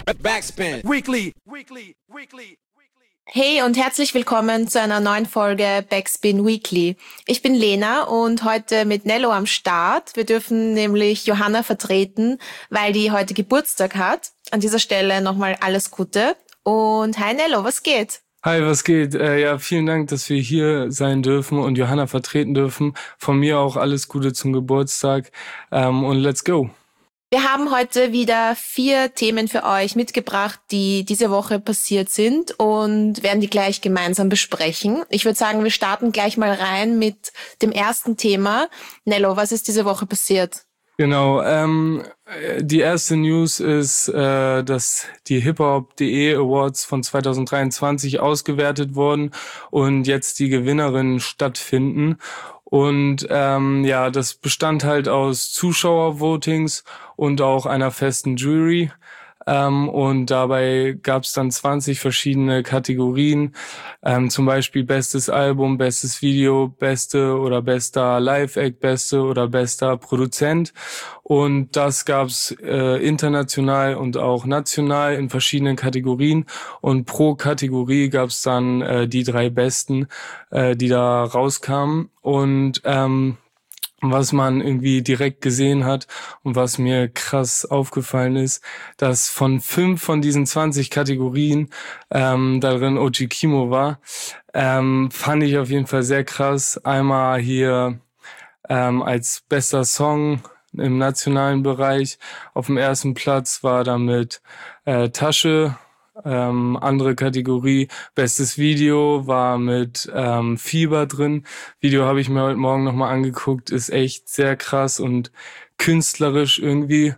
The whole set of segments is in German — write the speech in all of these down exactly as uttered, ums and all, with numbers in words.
Backspin. Weekly. Weekly. Weekly. Hey und herzlich willkommen zu einer neuen Folge Backspin Weekly. Ich bin Lena und heute mit Nello am Start. Wir dürfen nämlich Johanna vertreten, weil die heute Geburtstag hat. An dieser Stelle nochmal alles Gute. Und hi Nello, was geht? Hi, was geht? Äh, ja, vielen Dank, dass wir hier sein dürfen und Johanna vertreten dürfen. Von mir auch alles Gute zum Geburtstag ähm, und let's go. Wir haben heute wieder vier Themen für euch mitgebracht, die diese Woche passiert sind und werden die gleich gemeinsam besprechen. Ich würde sagen, wir starten gleich mal rein mit dem ersten Thema. Nello, was ist diese Woche passiert? Genau, ähm, die erste News ist, äh, dass die Hip-Hop Punkt de Awards von zwanzig dreiundzwanzig ausgewertet wurden und jetzt die Gewinnerinnen stattfinden. Und ähm, ja, das bestand halt aus Zuschauervotings und auch einer festen Jury. Ähm, und dabei gab es dann zwanzig verschiedene Kategorien, ähm, zum Beispiel bestes Album, bestes Video, beste oder bester Live-Act, beste oder bester Produzent. Und das gab's äh, international und auch national in verschiedenen Kategorien. Und pro Kategorie gab's dann äh, die drei besten, äh, die da rauskamen. Und ähm, was man irgendwie direkt gesehen hat und was mir krass aufgefallen ist, dass von fünf von diesen zwanzig Kategorien ähm, darin O G Kimo war, ähm, fand ich auf jeden Fall sehr krass. Einmal hier ähm, als bester Song im nationalen Bereich auf dem ersten Platz war damit äh, Tasche. Ähm, andere Kategorie, bestes Video war mit ähm, Fieber drin. Video habe ich mir heute Morgen nochmal angeguckt, ist echt sehr krass und künstlerisch irgendwie.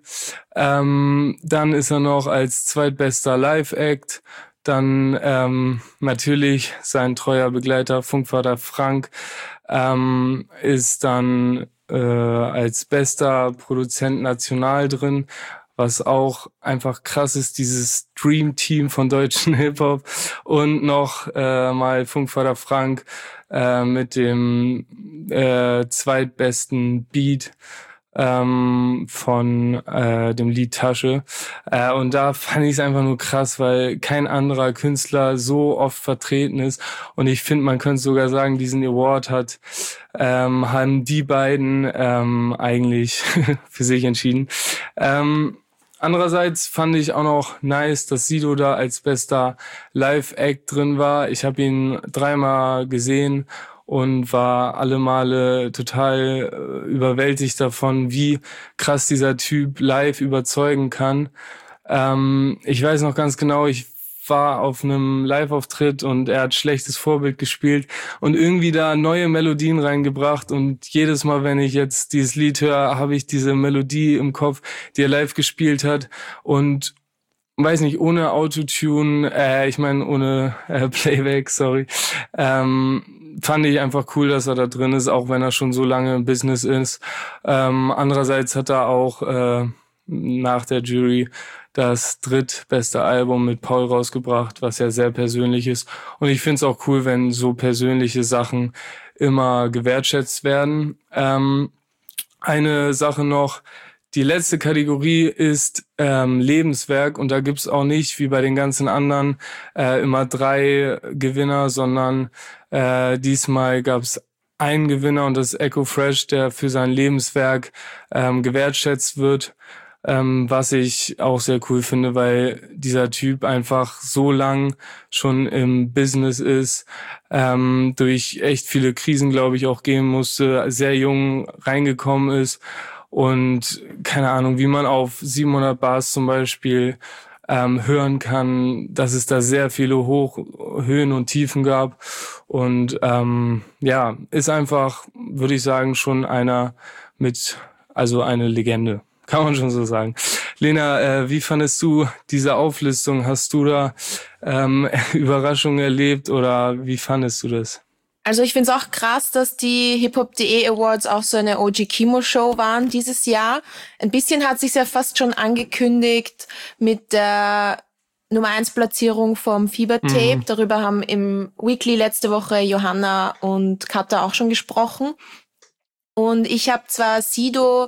Ähm, dann ist er noch als zweitbester Live-Act. Dann ähm, natürlich sein treuer Begleiter Funkvater Frank ähm, ist dann äh, als bester Produzent national drin. Was auch einfach krass ist, dieses Dream Team von deutschen Hip-Hop. Und noch äh, mal Funkvater Frank äh, mit dem äh, zweitbesten Beat ähm, von äh, dem Lied Tasche. Äh, und da fand ich es einfach nur krass, weil kein anderer Künstler so oft vertreten ist. Und ich finde, man könnte sogar sagen, diesen Award hat ähm, haben die beiden ähm, eigentlich für sich entschieden. Ähm, Andererseits fand ich auch noch nice, dass Sido da als bester Live-Act drin war. Ich habe ihn dreimal gesehen und war alle Male total äh, überwältigt davon, wie krass dieser Typ live überzeugen kann. Ähm, ich weiß noch ganz genau, ich war auf einem Live-Auftritt und er hat schlechtes Vorbild gespielt und irgendwie da neue Melodien reingebracht und jedes Mal, wenn ich jetzt dieses Lied höre, habe ich diese Melodie im Kopf, die er live gespielt hat und weiß nicht, ohne Autotune, äh, ich meine ohne äh, Playback, sorry, ähm, fand ich einfach cool, dass er da drin ist, auch wenn er schon so lange im Business ist. Ähm, andererseits hat er auch äh, nach der Jury das drittbeste Album mit Paul rausgebracht, was ja sehr persönlich ist. Und ich finde es auch cool, wenn so persönliche Sachen immer gewertschätzt werden. Ähm, eine Sache noch, die letzte Kategorie ist ähm, Lebenswerk und da gibt's auch nicht, wie bei den ganzen anderen, äh, immer drei Gewinner, sondern äh, diesmal gab's einen Gewinner und das ist Echo Fresh, der für sein Lebenswerk ähm, gewertschätzt wird. Ähm, was ich auch sehr cool finde, weil dieser Typ einfach so lang schon im Business ist, ähm, durch echt viele Krisen, glaube ich, auch gehen musste, sehr jung reingekommen ist und keine Ahnung, wie man auf siebenhundert Bars zum Beispiel ähm, hören kann, dass es da sehr viele Hoch-, Höhen und Tiefen gab und ähm, ja, ist einfach, würde ich sagen, schon einer mit, also eine Legende. Kann man schon so sagen. Lena, äh, wie fandest du diese Auflistung? Hast du da ähm, Überraschungen erlebt oder wie fandest du das? Also ich finde es auch krass, dass die Hip-Hop Punkt de Awards auch so eine O G Kimo Show waren dieses Jahr. Ein bisschen hat sich ja fast schon angekündigt mit der Nummer eins Platzierung vom Fieber-Tape. Mhm. Darüber haben im Weekly letzte Woche Johanna und Katha auch schon gesprochen. Und ich habe zwar Sido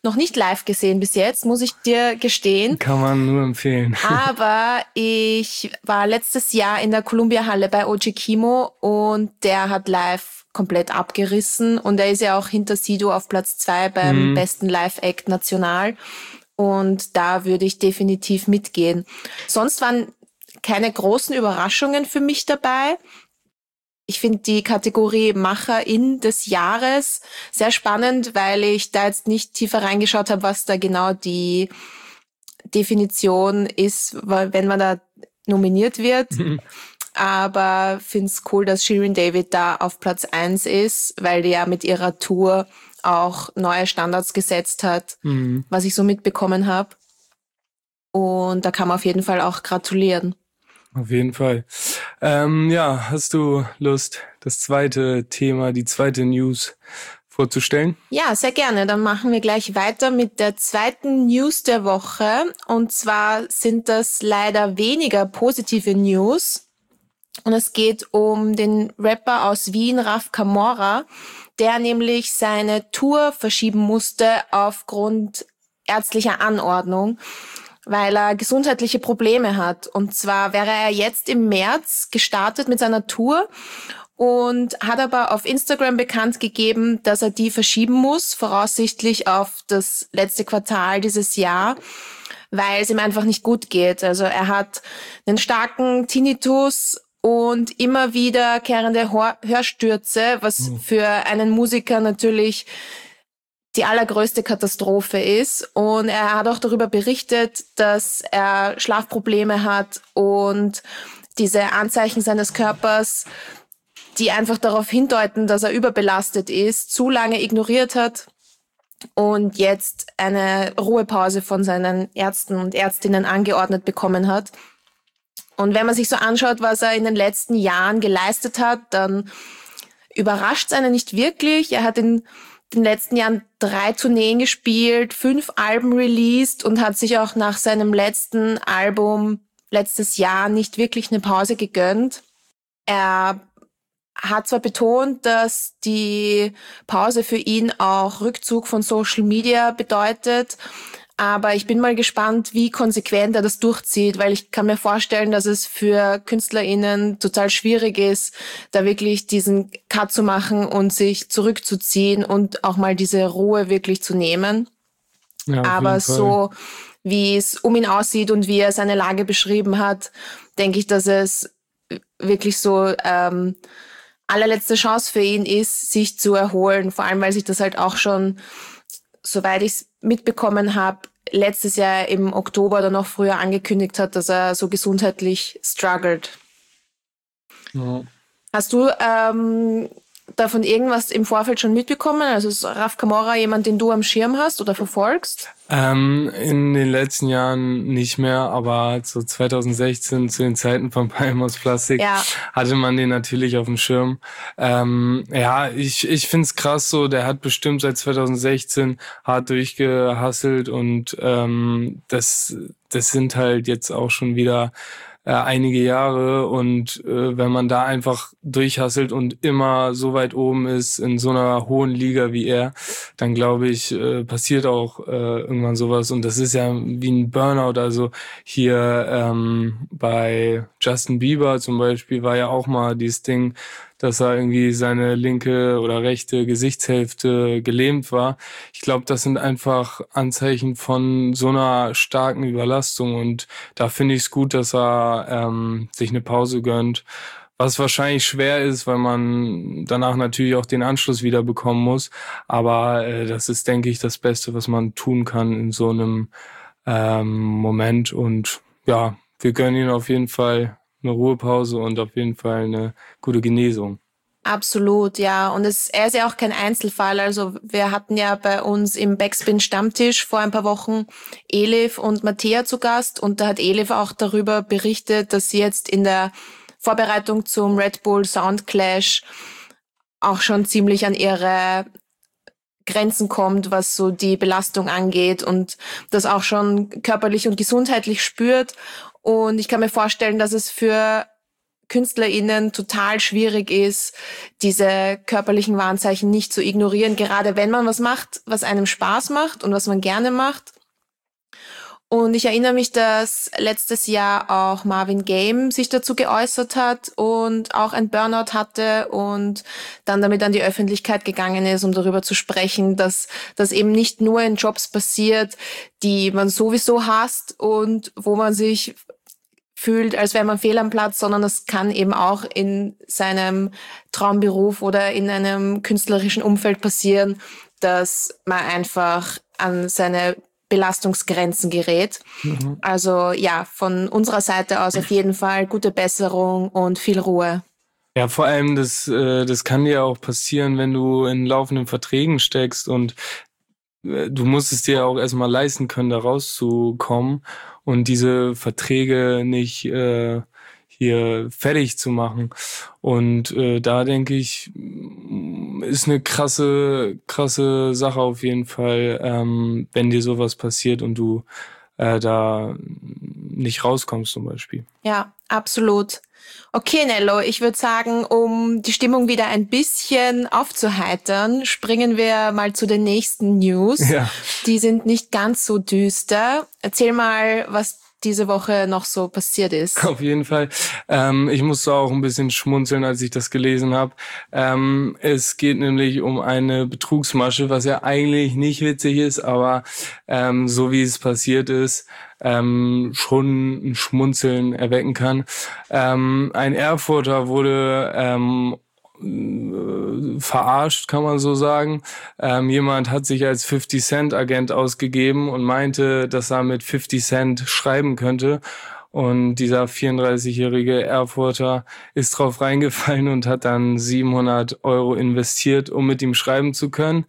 noch nicht live gesehen bis jetzt, muss ich dir gestehen. Kann man nur empfehlen. Aber ich war letztes Jahr in der Columbia-Halle bei O G Kimo und der hat live komplett abgerissen. Und er ist ja auch hinter Sido auf Platz zwei beim mhm. besten Live-Act national. Und da würde ich definitiv mitgehen. Sonst waren keine großen Überraschungen für mich dabei. Ich finde die Kategorie Macherin des Jahres sehr spannend, weil ich da jetzt nicht tiefer reingeschaut habe, was da genau die Definition ist, wenn man da nominiert wird. Mhm. Aber finde es cool, dass Shirin David da auf Platz eins ist, weil die ja mit ihrer Tour auch neue Standards gesetzt hat, mhm. was ich so mitbekommen habe. Und da kann man auf jeden Fall auch gratulieren. Auf jeden Fall. Ähm, ja, hast du Lust, das zweite Thema, die zweite News vorzustellen? Ja, sehr gerne. Dann machen wir gleich weiter mit der zweiten News der Woche. Und zwar sind das leider weniger positive News. Und es geht um den Rapper aus Wien, Raf Camora, der nämlich seine Tour verschieben musste aufgrund ärztlicher Anordnung, weil er gesundheitliche Probleme hat. Und zwar wäre er jetzt im März gestartet mit seiner Tour und hat aber auf Instagram bekannt gegeben, dass er die verschieben muss, voraussichtlich auf das letzte Quartal dieses Jahr, weil es ihm einfach nicht gut geht. Also er hat einen starken Tinnitus und immer wiederkehrende Hör- Hörstürze, was für einen Musiker natürlich die allergrößte Katastrophe ist. Und er hat auch darüber berichtet, dass er Schlafprobleme hat und diese Anzeichen seines Körpers, die einfach darauf hindeuten, dass er überbelastet ist, zu lange ignoriert hat und jetzt eine Ruhepause von seinen Ärzten und Ärztinnen angeordnet bekommen hat. Und wenn man sich so anschaut, was er in den letzten Jahren geleistet hat, dann überrascht es einen nicht wirklich. Er hat in den letzten Jahren drei Tourneen gespielt, fünf Alben released und hat sich auch nach seinem letzten Album letztes Jahr nicht wirklich eine Pause gegönnt. Er hat zwar betont, dass die Pause für ihn auch Rückzug von Social Media bedeutet, aber ich bin mal gespannt, wie konsequent er das durchzieht, weil ich kann mir vorstellen, dass es für KünstlerInnen total schwierig ist, da wirklich diesen Cut zu machen und sich zurückzuziehen und auch mal diese Ruhe wirklich zu nehmen. Ja, aber so, wie es um ihn aussieht und wie er seine Lage beschrieben hat, denke ich, dass es wirklich so ähm, allerletzte Chance für ihn ist, sich zu erholen. Vor allem, weil sich das halt auch schon, soweit ich es mitbekommen habe, letztes Jahr im Oktober oder noch früher angekündigt hat, dass er so gesundheitlich struggelt. Ja. Hast du ähm, davon irgendwas im Vorfeld schon mitbekommen? Also ist Raf Camora jemand, den du am Schirm hast oder verfolgst? Ähm, in den letzten Jahren nicht mehr, aber so zwanzig sechzehn zu den Zeiten von Palm aus Plastik ja. hatte man den natürlich auf dem Schirm. Ähm, ja, ich ich find's krass so, der hat bestimmt seit zwanzig sechzehn hart durchgehasselt und ähm, das das sind halt jetzt auch schon wieder äh, einige Jahre und äh, wenn man da einfach durchhasselt und immer so weit oben ist in so einer hohen Liga wie er, dann glaube ich, äh, passiert auch äh, irgendwann sowas und das ist ja wie ein Burnout, also hier ähm, bei Justin Bieber zum Beispiel war ja auch mal dieses Ding, dass er irgendwie seine linke oder rechte Gesichtshälfte gelähmt war. Ich glaube, das sind einfach Anzeichen von so einer starken Überlastung und da finde ich es gut, dass er ähm, sich eine Pause gönnt. Was wahrscheinlich schwer ist, weil man danach natürlich auch den Anschluss wieder bekommen muss. Aber äh, das ist, denke ich, das Beste, was man tun kann in so einem ähm, Moment. Und ja, wir gönnen ihn auf jeden Fall eine Ruhepause und auf jeden Fall eine gute Genesung. Absolut, ja. Und es, er ist ja auch kein Einzelfall. Also wir hatten ja bei uns im Backspin-Stammtisch vor ein paar Wochen Elif und Mattea zu Gast. Und da hat Elif auch darüber berichtet, dass sie jetzt in der Vorbereitung zum Red Bull Soundclash auch schon ziemlich an ihre Grenzen kommt, was so die Belastung angeht und das auch schon körperlich und gesundheitlich spürt. Und ich kann mir vorstellen, dass es für KünstlerInnen total schwierig ist, diese körperlichen Warnzeichen nicht zu ignorieren, gerade wenn man was macht, was einem Spaß macht und was man gerne macht. Und ich erinnere mich, dass letztes Jahr auch Marvin Game sich dazu geäußert hat und auch ein Burnout hatte und dann damit an die Öffentlichkeit gegangen ist, um darüber zu sprechen, dass das eben nicht nur in Jobs passiert, die man sowieso hasst und wo man sich fühlt, als wäre man fehl am Platz, sondern das kann eben auch in seinem Traumberuf oder in einem künstlerischen Umfeld passieren, dass man einfach an seine Belastungsgrenzen gerät. Mhm. Also ja, von unserer Seite aus auf jeden Fall gute Besserung und viel Ruhe. Ja, vor allem, das, äh, das kann dir auch passieren, wenn du in laufenden Verträgen steckst und äh, du musst es dir auch erstmal leisten können, da rauszukommen und diese Verträge nicht äh, hier fertig zu machen. Und äh, da denke ich, ist eine krasse, krasse Sache auf jeden Fall, ähm, wenn dir sowas passiert und du äh, da nicht rauskommst zum Beispiel. Ja, absolut. Okay, Nello, ich würde sagen, um die Stimmung wieder ein bisschen aufzuheitern, springen wir mal zu den nächsten News. Ja. Die sind nicht ganz so düster. Erzähl mal, was diese Woche noch so passiert ist. Auf jeden Fall. Ähm, ich musste auch ein bisschen schmunzeln, als ich das gelesen habe. Ähm, es geht nämlich um eine Betrugsmasche, was ja eigentlich nicht witzig ist, aber ähm, so wie es passiert ist, ähm, schon ein Schmunzeln erwecken kann. Ähm, ein Erfurter wurde ähm, verarscht, kann man so sagen. Ähm, jemand hat sich als fifty Cent Agent ausgegeben und meinte, dass er mit fifty Cent schreiben könnte. Und dieser vierunddreißigjährige Erfurter ist drauf reingefallen und hat dann siebenhundert Euro investiert, um mit ihm schreiben zu können.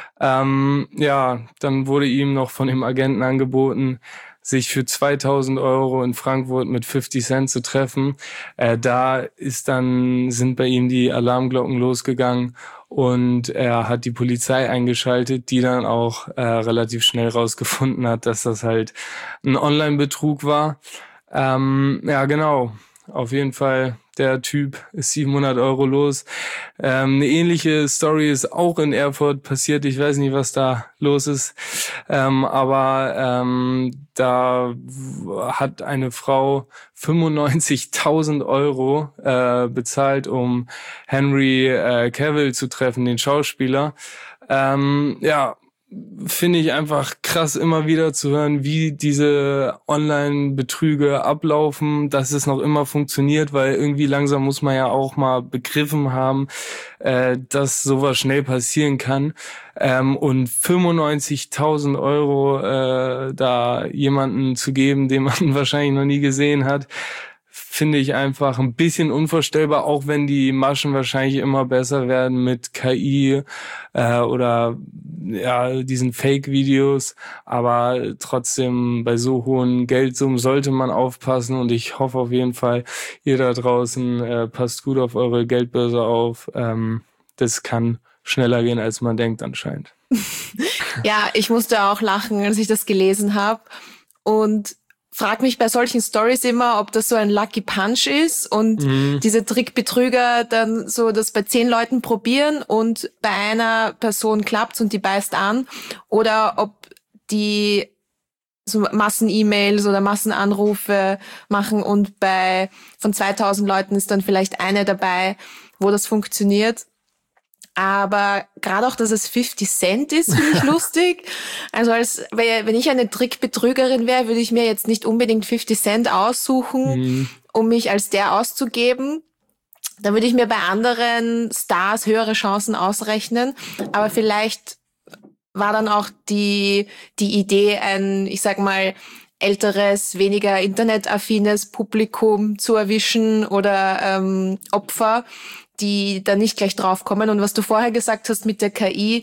Ähm, ja, dann wurde ihm noch von dem Agenten angeboten, sich für zweitausend Euro in Frankfurt mit fifty Cent zu treffen. Äh, da ist dann, sind bei ihm die Alarmglocken losgegangen und er hat die Polizei eingeschaltet, die dann auch äh, relativ schnell rausgefunden hat, dass das halt ein Online-Betrug war. Ähm, ja, genau. Auf jeden Fall, der Typ ist siebenhundert Euro los. Ähm, eine ähnliche Story ist auch in Erfurt passiert. Ich weiß nicht, was da los ist. Ähm, aber ähm, da hat eine Frau fünfundneunzigtausend Euro äh, bezahlt, um Henry äh, Cavill zu treffen, den Schauspieler. Ähm, ja, finde ich einfach krass, immer wieder zu hören, wie diese Online-Betrüge ablaufen, dass es noch immer funktioniert, weil irgendwie langsam muss man ja auch mal begriffen haben, äh, dass sowas schnell passieren kann. Ähm, und fünfundneunzigtausend Euro äh, da jemanden zu geben, den man wahrscheinlich noch nie gesehen hat, finde ich einfach ein bisschen unvorstellbar, auch wenn die Maschen wahrscheinlich immer besser werden mit K I äh, oder ja diesen Fake-Videos. Aber trotzdem bei so hohen Geldsummen sollte man aufpassen und ich hoffe auf jeden Fall, ihr da draußen äh, passt gut auf eure Geldbörse auf. Ähm, das kann schneller gehen, als man denkt anscheinend. Ja, ich musste auch lachen, als ich das gelesen habe und frag mich bei solchen Stories immer, ob das so ein Lucky Punch ist und mhm. diese Trickbetrüger dann so das bei zehn Leuten probieren und bei einer Person klappt's und die beißt an oder ob die so Massen-E-Mails oder Massenanrufe machen und bei von zweitausend Leuten ist dann vielleicht eine dabei, wo das funktioniert. Aber gerade auch, dass es fifty Cent ist, finde ich lustig. Also als wenn ich eine Trickbetrügerin wäre, würde ich mir jetzt nicht unbedingt fifty Cent aussuchen, mhm. um mich als der auszugeben. Da würde ich mir bei anderen Stars höhere Chancen ausrechnen. Aber vielleicht war dann auch die die Idee, ein, ich sag mal, älteres, weniger internetaffines Publikum zu erwischen oder ähm, Opfer, die da nicht gleich draufkommen. Und was du vorher gesagt hast mit der K I,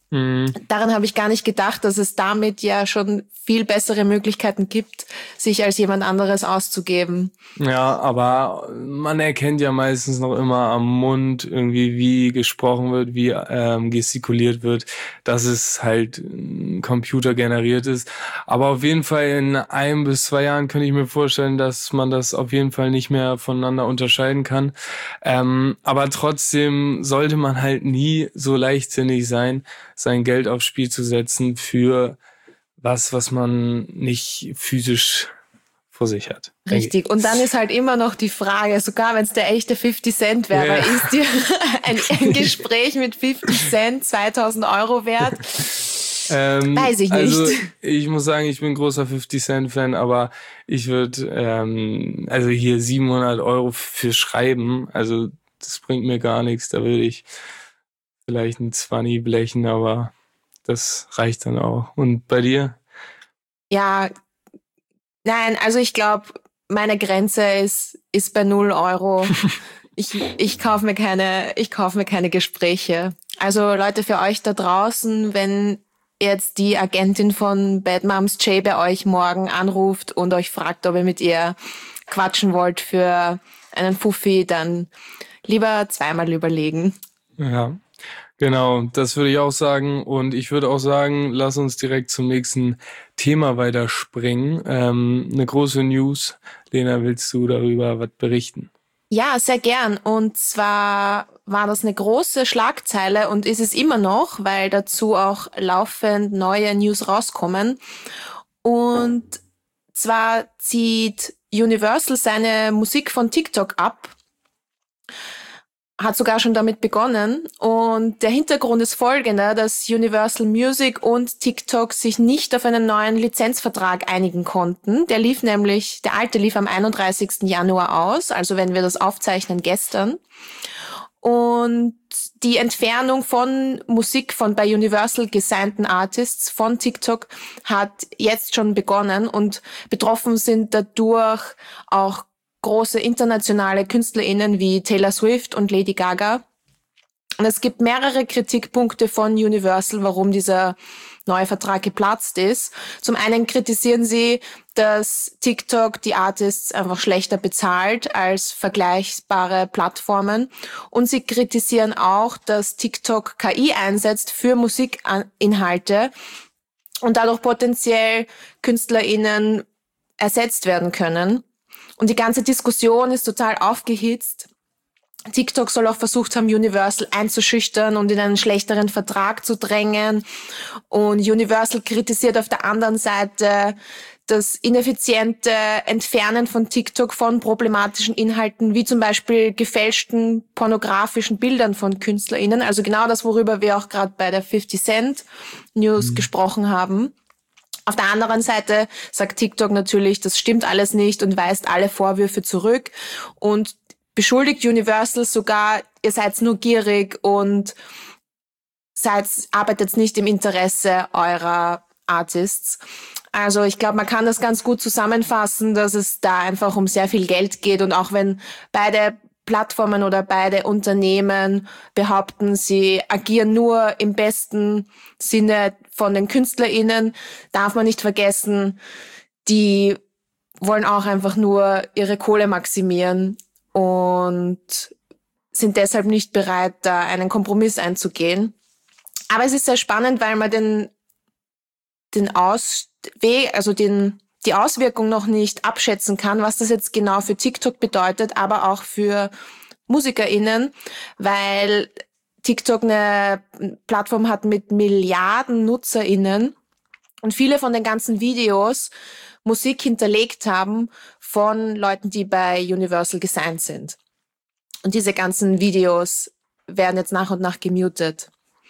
Mhm. Daran habe ich gar nicht gedacht, dass es damit ja schon viel bessere Möglichkeiten gibt, sich als jemand anderes auszugeben. Ja, aber man erkennt ja meistens noch immer am Mund irgendwie, wie gesprochen wird, wie ähm, gestikuliert wird, dass es halt ähm, computergeneriert ist. Aber auf jeden Fall in ein bis zwei Jahren könnte ich mir vorstellen, dass man das auf jeden Fall nicht mehr voneinander unterscheiden kann. Ähm, aber trotzdem sollte man halt nie so leichtsinnig sein, sein Geld aufs Spiel zu setzen für was, was man nicht physisch vor sich hat. Richtig. Und dann ist halt immer noch die Frage, sogar wenn es der echte fifty Cent wäre, Ja. ist dir ein, ein Gespräch mit fifty Cent zweitausend Euro wert? Ähm, Weiß ich nicht. Also ich muss sagen, ich bin großer fifty Cent Fan, aber ich würde ähm, also hier siebenhundert Euro für schreiben, also das bringt mir gar nichts. Da würde ich vielleicht ein zwanzig blechen, aber das reicht dann auch. Und bei dir? Ja, nein, also ich glaube, meine Grenze ist, ist bei null Euro. Ich, ich kaufe mir keine, ich kaufe mir keine Gespräche. Also Leute, für euch da draußen, wenn jetzt die Agentin von Bad Moms J bei euch morgen anruft und euch fragt, ob ihr mit ihr quatschen wollt für einen Fuffi, dann lieber zweimal überlegen. Ja, genau, das würde ich auch sagen. Und ich würde auch sagen, lass uns direkt zum nächsten Thema weiterspringen. Ähm, eine große News. Lena, willst du darüber was berichten? Ja, sehr gern. Und zwar war das eine große Schlagzeile und ist es immer noch, weil dazu auch laufend neue News rauskommen. Und zwar zieht Universal seine Musik von TikTok ab. Hat sogar schon damit begonnen. Und der Hintergrund ist folgender, dass Universal Music und TikTok sich nicht auf einen neuen Lizenzvertrag einigen konnten. Der lief nämlich, der alte lief am einunddreißigsten Januar aus, also wenn wir das aufzeichnen gestern. Und die Entfernung von Musik von bei Universal gesignten Artists von TikTok hat jetzt schon begonnen und betroffen sind dadurch auch große internationale KünstlerInnen wie Taylor Swift und Lady Gaga. Und es gibt mehrere Kritikpunkte von Universal, warum dieser neue Vertrag geplatzt ist. Zum einen kritisieren sie, dass TikTok die Artists einfach schlechter bezahlt als vergleichbare Plattformen. Und sie kritisieren auch, dass TikTok K I einsetzt für Musikinhalte und dadurch potenziell KünstlerInnen ersetzt werden können. Und die ganze Diskussion ist total aufgehitzt. TikTok soll auch versucht haben, Universal einzuschüchtern und in einen schlechteren Vertrag zu drängen. Und Universal kritisiert auf der anderen Seite das ineffiziente Entfernen von TikTok von problematischen Inhalten, wie zum Beispiel gefälschten pornografischen Bildern von KünstlerInnen. Also genau das, worüber wir auch gerade bei der fifty Cent News mhm. gesprochen haben. Auf der anderen Seite sagt TikTok natürlich, das stimmt alles nicht und weist alle Vorwürfe zurück und beschuldigt Universal sogar, ihr seid nur gierig und seid, arbeitet nicht im Interesse eurer Artists. Also ich glaube, man kann das ganz gut zusammenfassen, dass es da einfach um sehr viel Geld geht und auch wenn beide Plattformen oder beide Unternehmen behaupten, sie agieren nur im besten Sinne von den KünstlerInnen, darf man nicht vergessen, die wollen auch einfach nur ihre Kohle maximieren und sind deshalb nicht bereit, da einen Kompromiss einzugehen. Aber es ist sehr spannend, weil man den, den Ausweg, also den die Auswirkung noch nicht abschätzen kann, was das jetzt genau für TikTok bedeutet, aber auch für MusikerInnen, weil TikTok eine Plattform hat mit Milliarden NutzerInnen und viele von den ganzen Videos Musik hinterlegt haben von Leuten, die bei Universal gesigned sind. Und diese ganzen Videos werden jetzt nach und nach gemutet.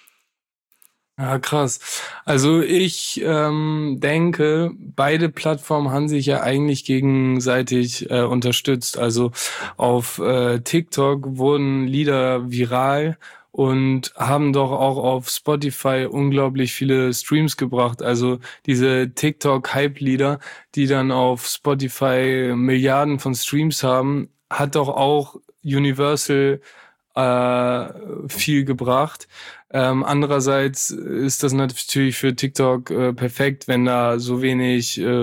Ja, krass. Also ich ähm, denke, beide Plattformen haben sich ja eigentlich gegenseitig äh, unterstützt. Also auf äh, TikTok wurden Lieder viral und haben doch auch auf Spotify unglaublich viele Streams gebracht. Also diese TikTok-Hype-Lieder, die dann auf Spotify Milliarden von Streams haben, hat doch auch Universal äh, viel gebracht. Ähm, andererseits ist das natürlich für TikTok äh, perfekt, wenn da so wenig, äh,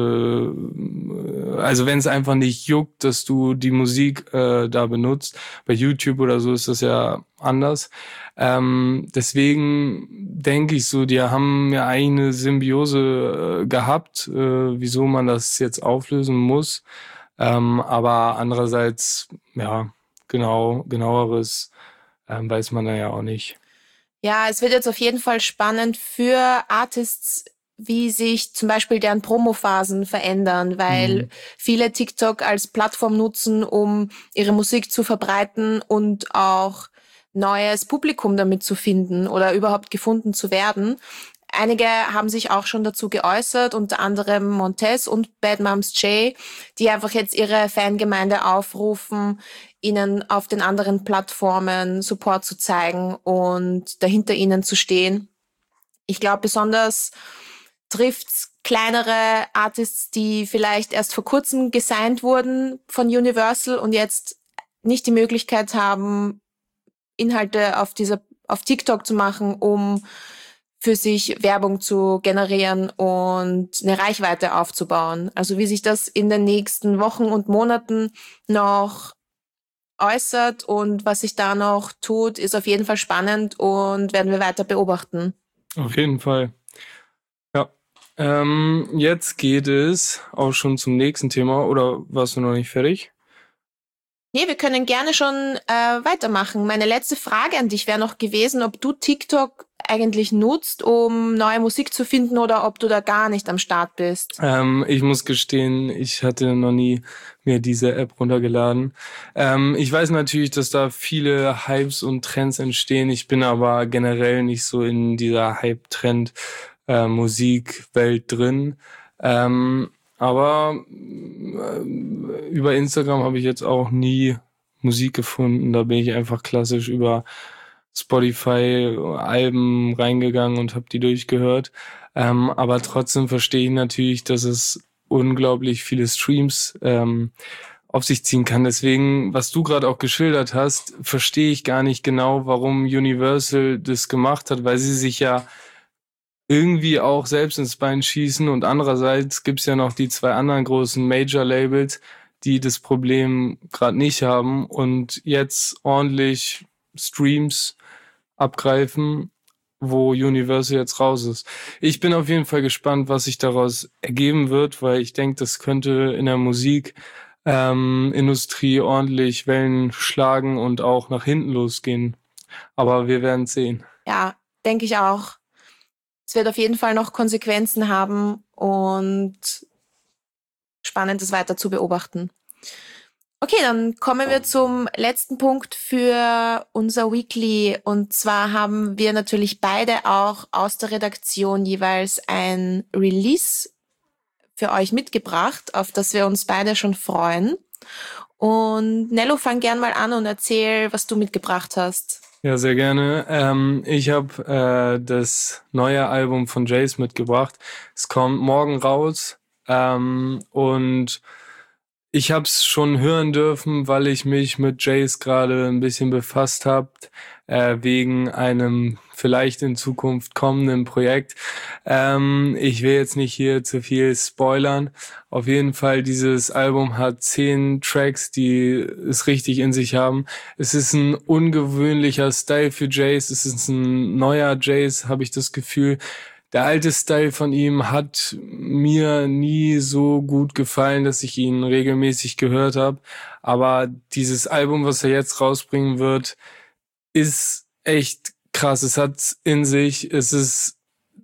also wenn es einfach nicht juckt, dass du die Musik äh, da benutzt. Bei YouTube oder so ist das ja anders. Ähm, deswegen denke ich so, die haben ja eigentlich eine Symbiose äh, gehabt, äh, wieso man das jetzt auflösen muss. Ähm, aber andererseits, ja, genau, genaueres ähm, weiß man da ja auch nicht. Ja, es wird jetzt auf jeden Fall spannend für Artists, wie sich zum Beispiel deren Promophasen verändern, weil mhm. viele TikTok als Plattform nutzen, um ihre Musik zu verbreiten und auch neues Publikum damit zu finden oder überhaupt gefunden zu werden. Einige haben sich auch schon dazu geäußert, unter anderem Montez und Bad Moms J, die einfach jetzt ihre Fangemeinde aufrufen, ihnen auf den anderen Plattformen Support zu zeigen und dahinter ihnen zu stehen. Ich glaube, besonders trifft's kleinere Artists, die vielleicht erst vor kurzem gesigned wurden von Universal und jetzt nicht die Möglichkeit haben, Inhalte auf dieser, auf TikTok zu machen, um für sich Werbung zu generieren und eine Reichweite aufzubauen. Also wie sich das in den nächsten Wochen und Monaten noch äußert und was sich da noch tut, ist auf jeden Fall spannend und werden wir weiter beobachten. Auf jeden Fall. Ja. Ähm, jetzt geht es auch schon zum nächsten Thema. Oder warst du noch nicht fertig? Nee, wir können gerne schon äh, weitermachen. Meine letzte Frage an dich wäre noch gewesen, ob du TikTok eigentlich nutzt, um neue Musik zu finden oder ob du da gar nicht am Start bist. Ähm, ich muss gestehen, ich hatte noch nie mir diese App runtergeladen. Ähm, ich weiß natürlich, dass da viele Hypes und Trends entstehen. Ich bin aber generell nicht so in dieser Hype-Trend-Musikwelt äh, drin. Ähm, aber äh, über Instagram habe ich jetzt auch nie Musik gefunden. Da bin ich einfach klassisch über Spotify Alben reingegangen und habe die durchgehört. Ähm, aber trotzdem verstehe ich natürlich, dass es unglaublich viele Streams ähm, auf sich ziehen kann. Deswegen, was du gerade auch geschildert hast, verstehe ich gar nicht genau, warum Universal das gemacht hat, weil sie sich ja irgendwie auch selbst ins Bein schießen und andererseits gibt's ja noch die zwei anderen großen Major-Labels, die das Problem gerade nicht haben und jetzt ordentlich Streams abgreifen, wo Universal jetzt raus ist. Ich bin auf jeden Fall gespannt, was sich daraus ergeben wird, weil ich denke, das könnte in der Musikindustrie ähm, ordentlich Wellen schlagen und auch nach hinten losgehen. Aber wir werden sehen. Ja, denke ich auch. Es wird auf jeden Fall noch Konsequenzen haben und spannend, das weiter zu beobachten. Okay, dann kommen wir zum letzten Punkt für unser Weekly. Und zwar haben wir natürlich beide auch aus der Redaktion jeweils ein Release für euch mitgebracht, auf das wir uns beide schon freuen. Und Nello, fang gern mal an und erzähl, was du mitgebracht hast. Ja, sehr gerne. Ähm, ich habe äh, das neue Album von Jace mitgebracht. Es kommt morgen raus ähm, und ich habe es schon hören dürfen, weil ich mich mit Jace gerade ein bisschen befasst habe, äh, wegen einem vielleicht in Zukunft kommenden Projekt. Ähm, ich will jetzt nicht hier zu viel spoilern. Auf jeden Fall, dieses Album hat zehn Tracks, die es richtig in sich haben. Es ist ein ungewöhnlicher Style für Jace. Es ist ein neuer Jace, habe ich das Gefühl. Der alte Style von ihm hat mir nie so gut gefallen, dass ich ihn regelmäßig gehört habe. Aber dieses Album, was er jetzt rausbringen wird, ist echt krass. Es hat in sich, es ist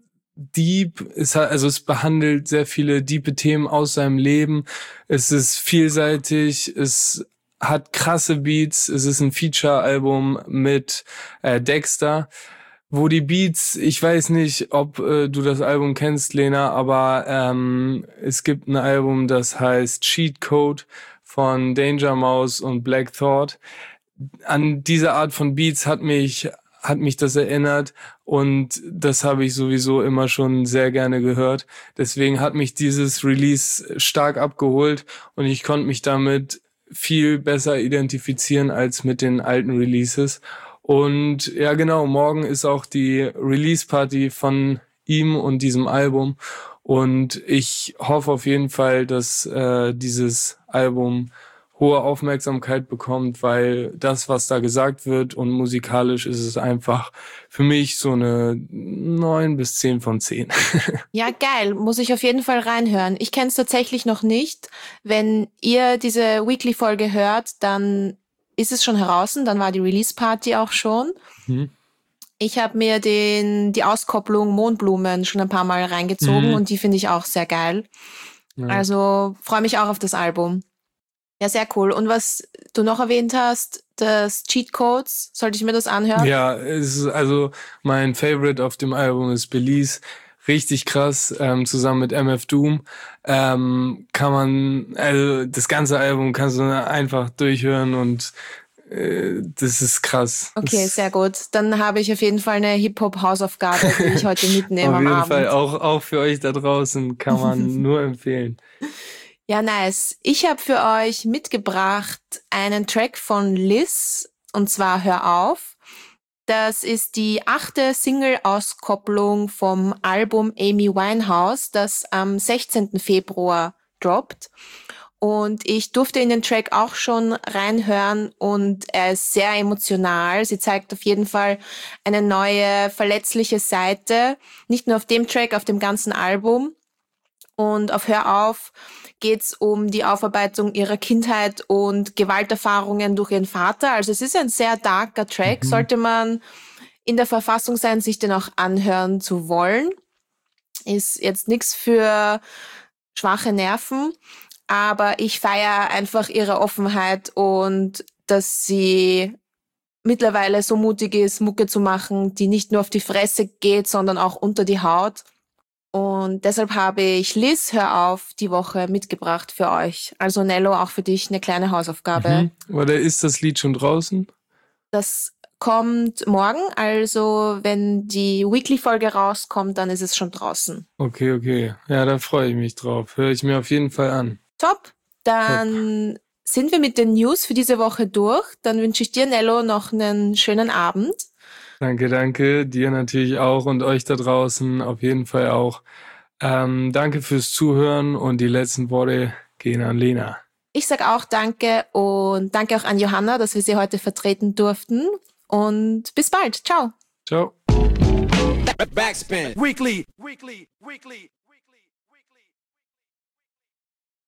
deep, es hat, also es behandelt sehr viele diepe Themen aus seinem Leben. Es ist vielseitig, es hat krasse Beats. Es ist ein Feature-Album mit äh, Dexter, wo die Beats, ich weiß nicht, ob äh, du das Album kennst, Lena, aber ähm, es gibt ein Album, das heißt Cheat Code von Danger Mouse und Black Thought. An diese Art von Beats hat mich hat mich das erinnert und das habe ich sowieso immer schon sehr gerne gehört. Deswegen hat mich dieses Release stark abgeholt und ich konnte mich damit viel besser identifizieren als mit den alten Releases. Und ja genau, morgen ist auch die Release-Party von ihm und diesem Album. Und ich hoffe auf jeden Fall, dass äh, dieses Album hohe Aufmerksamkeit bekommt, weil das, was da gesagt wird und musikalisch ist es einfach für mich so eine neun bis zehn von zehn. Ja, geil. Muss ich auf jeden Fall reinhören. Ich kenne es tatsächlich noch nicht. Wenn ihr diese Weekly-Folge hört, dann ist es schon heraus, dann war die Release-Party auch schon. Mhm. Ich habe mir den die Auskopplung Mondblumen schon ein paar Mal reingezogen mhm. und die finde ich auch sehr geil. Ja. Also freue mich auch auf das Album. Ja, sehr cool. Und was du noch erwähnt hast, das Cheat Codes, sollte ich mir das anhören? Ja, es ist also mein Favorite auf dem Album ist Belize. Richtig krass, ähm, zusammen mit M F Doom. Ähm, kann man, also das ganze Album kannst du einfach durchhören und äh, das ist krass. Okay, das sehr gut. Dann habe ich auf jeden Fall eine Hip-Hop-Hausaufgabe, die ich heute mitnehme am Abend. Auf jeden Fall, auch, auch für euch da draußen kann man nur empfehlen. Ja, nice. Ich habe für euch mitgebracht einen Track von Liz, und zwar Hör auf. Das ist die achte Single-Auskopplung vom Album Amy Winehouse, das am sechzehnten Februar droppt. Und ich durfte in den Track auch schon reinhören und er ist sehr emotional. Sie zeigt auf jeden Fall eine neue, verletzliche Seite. Nicht nur auf dem Track, auf dem ganzen Album. Und auf Hör auf geht's um die Aufarbeitung ihrer Kindheit und Gewalterfahrungen durch ihren Vater. Also es ist ein sehr darker Track. Mhm. Sollte man in der Verfassung sein, sich den auch anhören zu wollen. Ist jetzt nichts für schwache Nerven, aber ich feiere einfach ihre Offenheit und dass sie mittlerweile so mutig ist, Mucke zu machen, die nicht nur auf die Fresse geht, sondern auch unter die Haut. Und deshalb habe ich Liz, Hör auf, die Woche mitgebracht für euch. Also Nello, auch für dich eine kleine Hausaufgabe. Mhm. Oder ist das Lied schon draußen? Das kommt morgen, also wenn die Weekly-Folge rauskommt, dann ist es schon draußen. Okay, okay. Ja, da freue ich mich drauf. Höre ich mir auf jeden Fall an. Top. Dann Top. Sind wir mit den News für diese Woche durch. Dann wünsche ich dir, Nello, noch einen schönen Abend. Danke, danke. Dir natürlich auch und euch da draußen auf jeden Fall auch. Ähm, danke fürs Zuhören und die letzten Worte gehen an Lena. Ich sag auch danke und danke auch an Johanna, dass wir sie heute vertreten durften. Und bis bald. Ciao. Ciao. Backspin. Weekly. Weekly. Weekly.